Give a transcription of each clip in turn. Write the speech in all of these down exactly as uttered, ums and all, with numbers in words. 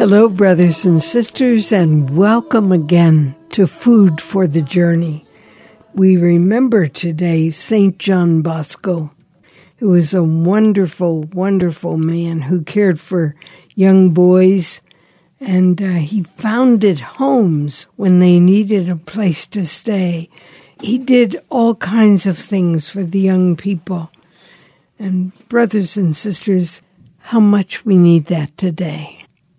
Hello, brothers and sisters, and welcome again to Food for the Journey. We remember today Saint John Bosco, who was a wonderful, wonderful man who cared for young boys, and uh, he founded homes when they needed a place to stay. He did all kinds of things for the young people. And brothers and sisters, how much we need that today.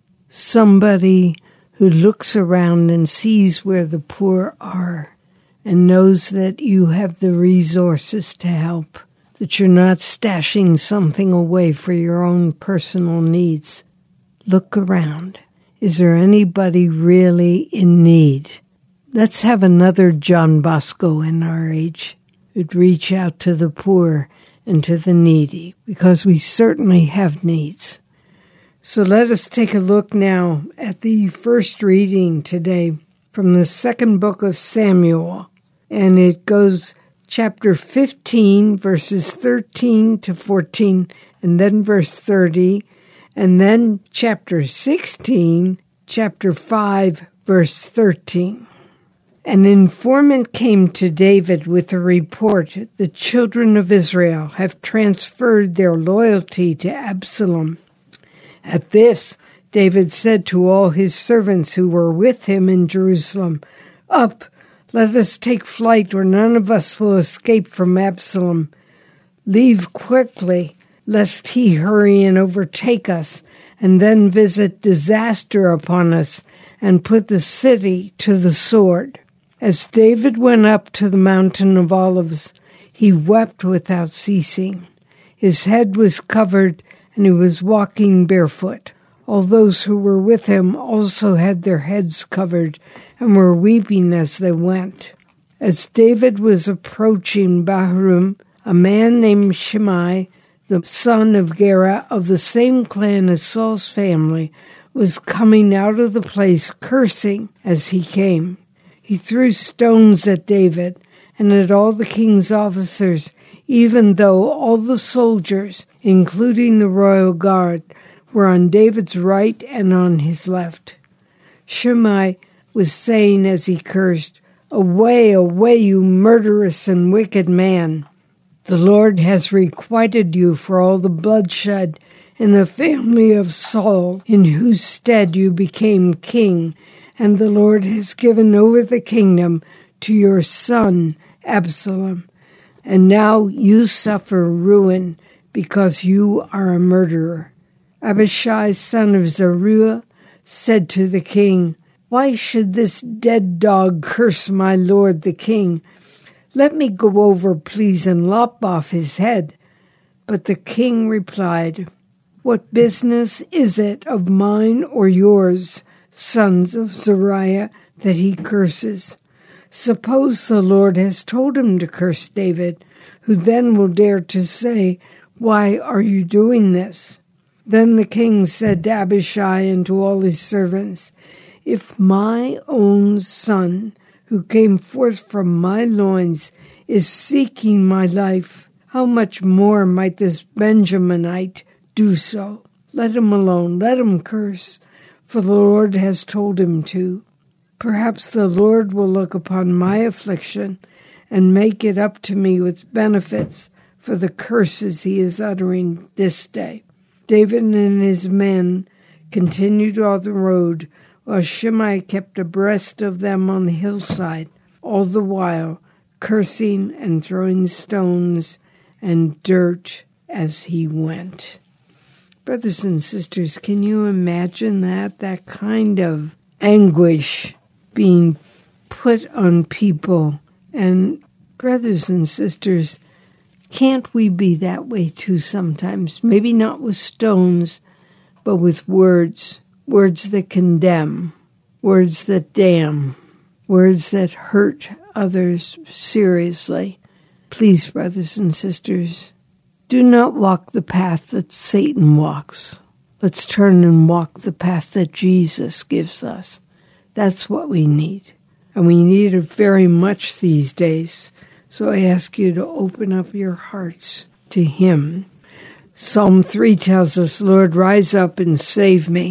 Somebody who looks around and sees where the poor are and knows that you have the resources to help, that you're not stashing something away for your own personal needs. Look around. Is there anybody really in need? Let's have another John Bosco in our age who'd reach out to the poor and to the needy, because we certainly have needs. So let us take a look now at the first reading today from the second book of Samuel. And it goes chapter fifteen, verses thirteen to fourteen, and then verse thirty, and then chapter sixteen, chapter five, verse thirteen. An informant came to David with a report: the children of Israel have transferred their loyalty to Absalom. At this, David said to all his servants who were with him in Jerusalem, "Up, let us take flight, or none of us will escape from Absalom. Leave quickly, lest he hurry and overtake us, and then visit disaster upon us, and put the city to the sword." As David went up to the mountain of Olives, he wept without ceasing. His head was covered, and he was walking barefoot. All those who were with him also had their heads covered and were weeping as they went. As David was approaching Bahurim, a man named Shimei, the son of Gera, of the same clan as Saul's family, was coming out of the place cursing as he came. He threw stones at David and at all the king's officers, even though all the soldiers, including the royal guard, were on David's right and on his left. Shimei was saying as he cursed, "Away, away, you murderous and wicked man! The Lord has requited you for all the bloodshed in the family of Saul, in whose stead you became king, and the Lord has given over the kingdom to your son Absalom. And now you suffer ruin because you are a murderer." Abishai, son of Zeruiah, said to the king, "Why should this dead dog curse my lord the king? Let me go over, please, and lop off his head." But the king replied, "What business is it of mine or yours, sons of Zeruiah, that he curses? Suppose the Lord has told him to curse David, who then will dare to say, 'Why are you doing this?'" Then the king said to Abishai and to all his servants, "If my own son, who came forth from my loins, is seeking my life, how much more might this Benjaminite do so? Let him alone, let him curse, for the Lord has told him to. Perhaps the Lord will look upon my affliction and make it up to me with benefits for the curses he is uttering this day." David and his men continued on the road, while Shimei kept abreast of them on the hillside, all the while cursing and throwing stones and dirt as he went. Brothers and sisters, can you imagine that? That kind of anguish being put on people. And brothers and sisters, can't we be that way too sometimes? Maybe not with stones, but with words. Words that condemn. Words that damn. Words that hurt others seriously. Please, brothers and sisters, do not walk the path that Satan walks. Let's turn and walk the path that Jesus gives us. That's what we need. And we need it very much these days. So I ask you to open up your hearts to him. Psalm three tells us, "Lord, rise up and save me.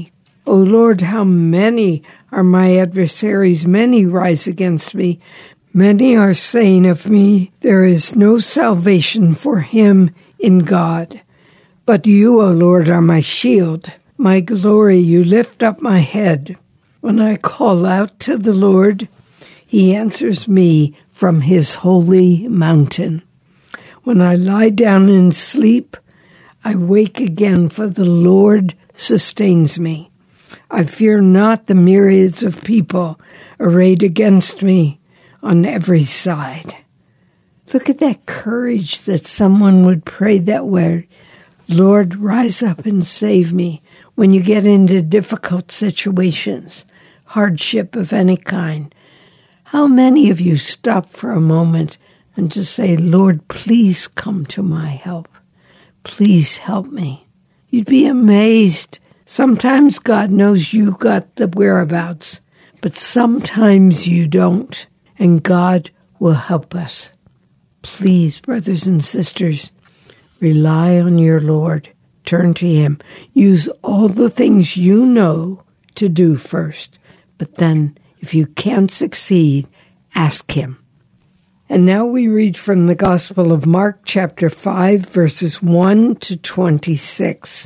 O Lord, how many are my adversaries? Many rise against me. Many are saying of me, there is no salvation for him in God. But you, O Lord, are my shield, my glory. You lift up my head. When I call out to the Lord, he answers me from his holy mountain. When I lie down and sleep, I wake again, for the Lord sustains me. I fear not the myriads of people arrayed against me on every side. Look at that courage that someone would pray that way. Lord, rise up and save me when you get into difficult situations, hardship of any kind. How many of you stop for a moment and just say, Lord, please come to my help. Please help me. You'd be amazed. Sometimes God knows you got the whereabouts, but sometimes you don't, and God will help us. Please, brothers and sisters, rely on your Lord. Turn to him. Use all the things you know to do first, but then if you can't succeed, ask him. And now we read from the Gospel of Mark, chapter five, verses one to twenty-six.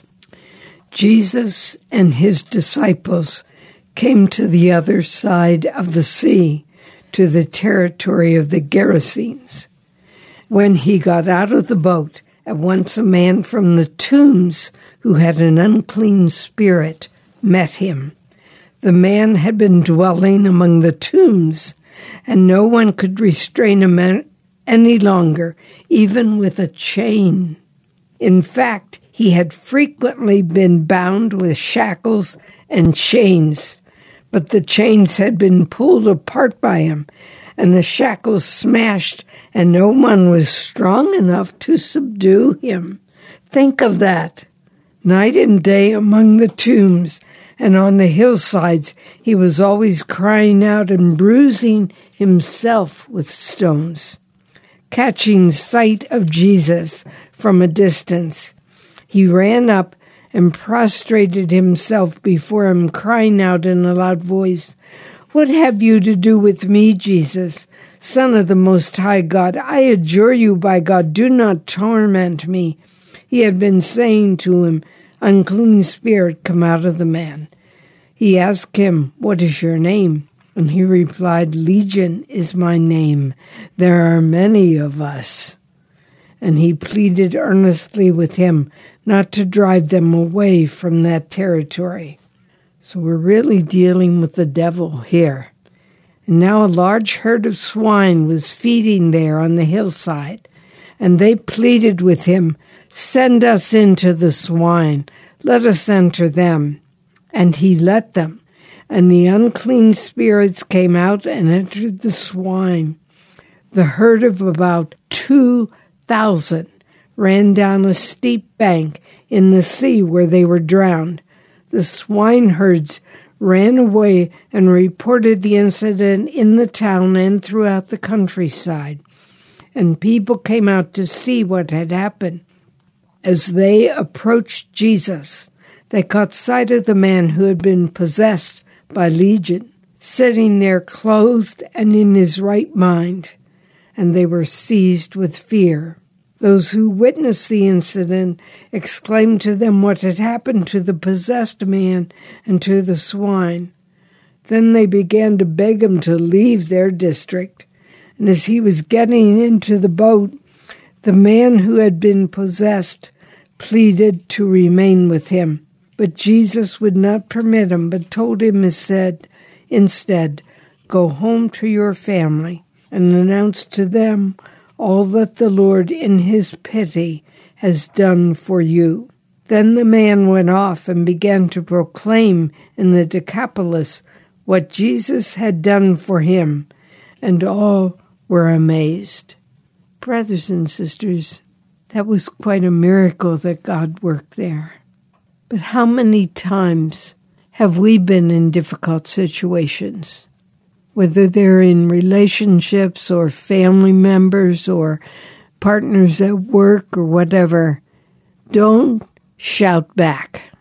Jesus and his disciples came to the other side of the sea, to the territory of the Gerasenes. When he got out of the boat, at once a man from the tombs who had an unclean spirit met him. The man had been dwelling among the tombs, and no one could restrain him any longer, even with a chain. In fact, he had frequently been bound with shackles and chains, but the chains had been pulled apart by him, and the shackles smashed, and no one was strong enough to subdue him. Think of that. Night and day among the tombs and on the hillsides, he was always crying out and bruising himself with stones. Catching sight of Jesus from a distance, he ran up and prostrated himself before him, crying out in a loud voice, "What have you to do with me, Jesus, Son of the Most High God? I adjure you by God, do not torment me." He had been saying to him, "Unclean spirit, come out of the man." He asked him, "What is your name?" And he replied, "Legion is my name. There are many of us." And he pleaded earnestly with him not to drive them away from that territory. So we're really dealing with the devil here. And now a large herd of swine was feeding there on the hillside, and they pleaded with him, "Send us into the swine. Let us enter them." And he let them. And the unclean spirits came out and entered the swine. The herd of about two thousand ran down a steep bank in the sea where they were drowned. The swineherds ran away and reported the incident in the town and throughout the countryside. And people came out to see what had happened. As they approached Jesus, they caught sight of the man who had been possessed by Legion, sitting there clothed and in his right mind, and they were seized with fear. Those who witnessed the incident exclaimed to them what had happened to the possessed man and to the swine. Then they began to beg him to leave their district, and as he was getting into the boat, the man who had been possessed pleaded to remain with him. But Jesus would not permit him, but told him instead, instead, "Go home to your family and announce to them all that the Lord in his pity has done for you." Then the man went off and began to proclaim in the Decapolis what Jesus had done for him, and all were amazed. Brothers and sisters, that was quite a miracle that God worked there. But how many times have we been in difficult situations? Whether they're in relationships or family members or partners at work or whatever, don't shout back.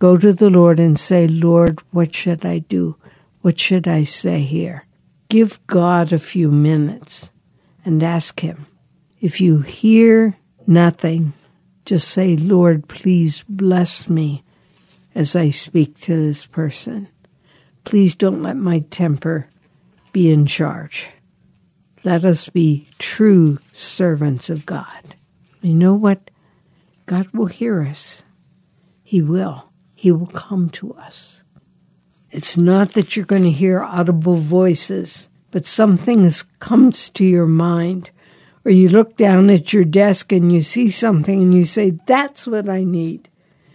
Go to the Lord and say, Lord, what should I do? What should I say here? Give God a few minutes and ask him. If you hear nothing, just say, Lord, please bless me as I speak to this person. Please don't let my temper be in charge. Let us be true servants of God. You know what? God will hear us. He will. He will come to us. It's not that you're going to hear audible voices, but something comes to your mind, or you look down at your desk and you see something and you say, that's what I need.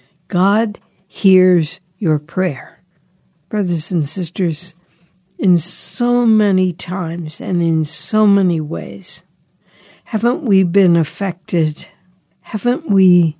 God hears your prayer. Brothers and sisters, in so many times and in so many ways, haven't we been affected? Haven't we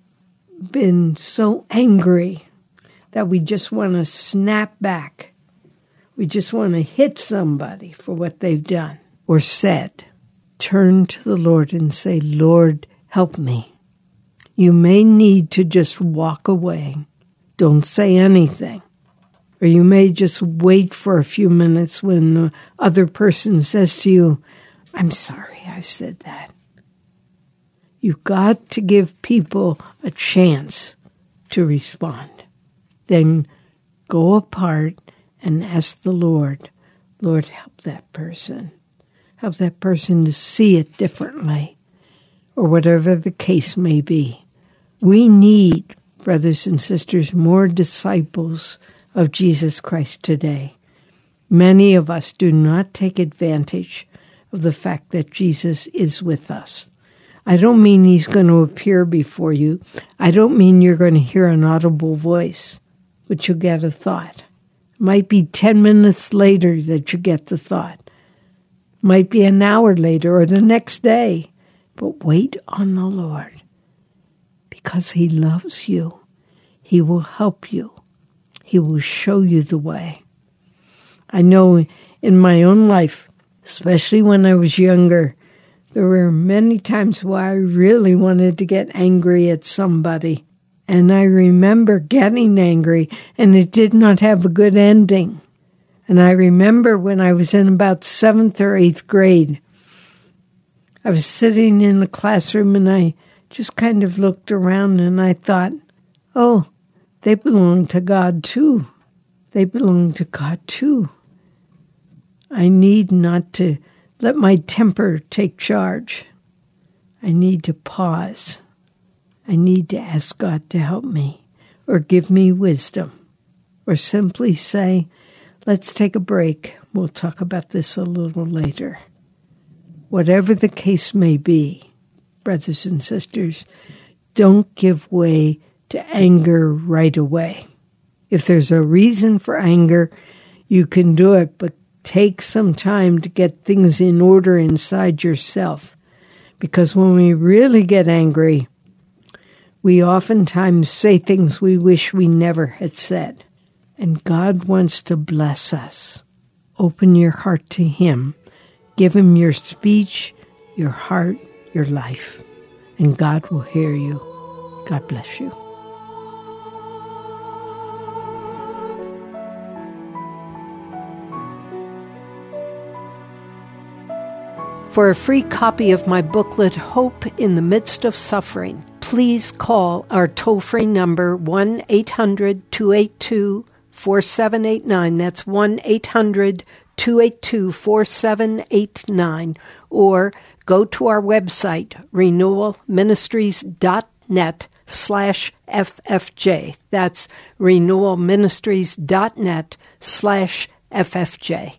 been so angry that we just want to snap back? We just want to hit somebody for what they've done or said. Turn to the Lord and say, Lord, help me. You may need to just walk away. Don't say anything. Or you may just wait for a few minutes when the other person says to you, I'm sorry I said that. You've got to give people a chance to respond. Then go apart and ask the Lord, Lord, help that person. Help that person to see it differently, or whatever the case may be. We need, brothers and sisters, more disciples of Jesus Christ today. Many of us do not take advantage of the fact that Jesus is with us. I don't mean he's going to appear before you. I don't mean you're going to hear an audible voice, but you'll get a thought. It might be ten minutes later that you get the thought. It might be an hour later or the next day. But wait on the Lord, because he loves you. He will help you. He will show you the way. I know in my own life, especially when I was younger, there were many times where I really wanted to get angry at somebody. And I remember getting angry, and it did not have a good ending. And I remember when I was in about seventh or eighth grade, I was sitting in the classroom, and I just kind of looked around, and I thought, oh, they belong to God too. They belong to God too. I need not to let my temper take charge. I need to pause. I need to ask God to help me or give me wisdom, or simply say, let's take a break. We'll talk about this a little later. Whatever the case may be, brothers and sisters, don't give way to anger right away. If there's a reason for anger, you can do it, but take some time to get things in order inside yourself. Because when we really get angry, we oftentimes say things we wish we never had said. And God wants to bless us. Open your heart to him. Give him your speech, your heart, your life. And God will hear you. God bless you. For a free copy of my booklet, Hope in the Midst of Suffering, please call our toll-free number one eight hundred two eight two four seven eight nine. That's one eight hundred two eight two four seven eight nine. Or go to our website, renewal ministries dot net slash F F J. That's renewal ministries dot net slash F F J.